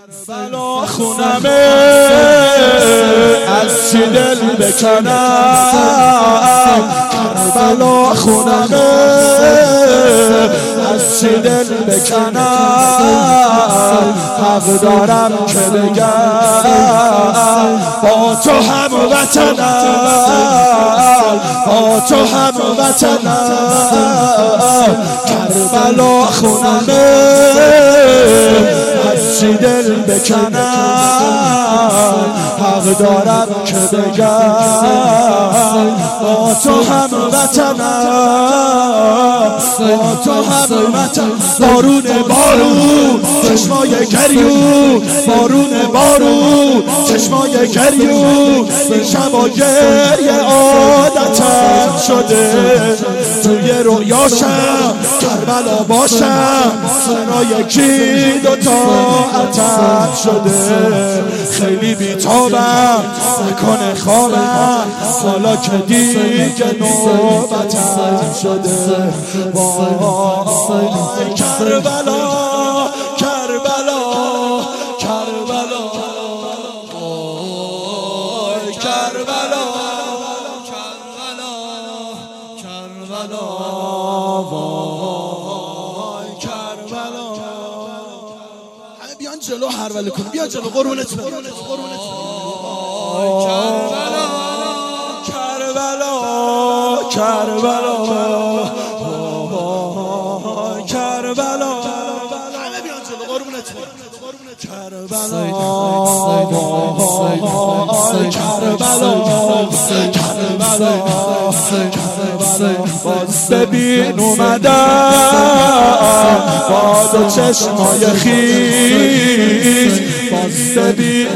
کربلا خونمه از چی دل بکنم، کربلا خونمه از چی دل بکنم، حق دارم که بگم با تو هم وطنم، با تو هم وطنم، کربلا خونمه از چی دل بکنم، حق دارم که بگم با تو هم وطنم، با تو هم وطن. بارون بارون چشمای گریون، بارون بارون چشمای گریون، این شبا گریه عادتم شده، توی رویاشم کربلا باشم، سنا یکی دوتا عتب شده، خیلی بیتابم نکنه خوابم، حالا که دیگه نوبتم شده. وای کربلا کربلا کربلا، وای کربلا کربلا کربلا، وای کربلا. همه بیان جلو هرولة کن، بیا جلو قربونت برم. کربلا کربلا کربلا کربلا، همه بیان جلو قربونت برم. کربلا کربلا کربلا کربلا، باز ببین اومدم با دو چشمای خیس، باز ببین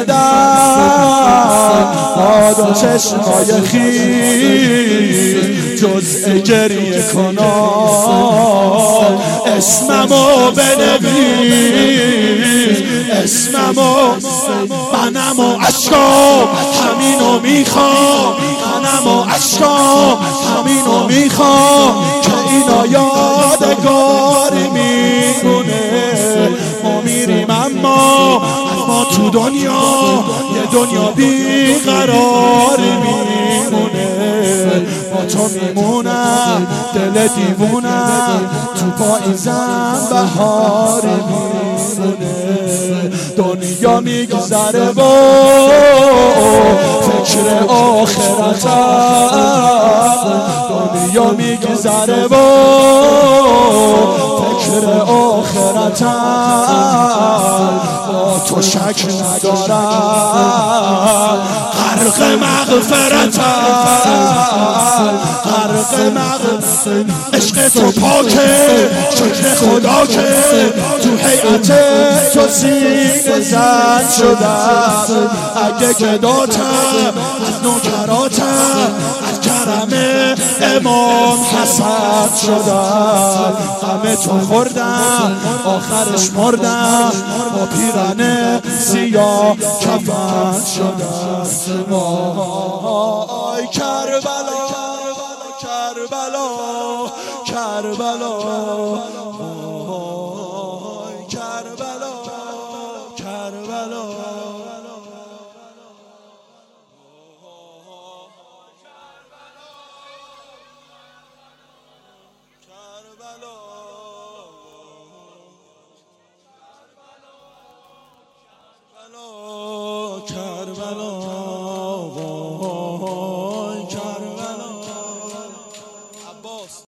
اومدم با دو چشمای خیس، جزء گریه کنم اسممو بنویس، اسممو منم و عشقام همینو میخوام، منم و عشقام همینو میخوام، که اینا یادگاری میمونه. ما میریم اما تو دنیا یه دنیا بیقراری میمونه، با تو میمونم دل دیوونم، تو پاییزم بهاری میمونه. دنیا میگذره و فکر آخرتم، دنیا میگذره و فکر آخرتم، با تو شک ندارم غرق مغفرتم، غرق مغفرت. عشق تو پاکه شکر خدا که تو هیئت تو سینه زد شدم، اگه گداتم از نوکراتم، از کرم امام حسد شدم، همه تو خوردم آخرش مردم، با پیرن سیاه کفن شدم. وای کربلا کربلا کربلا، وای کربلا کربلا، کربلا کربلا.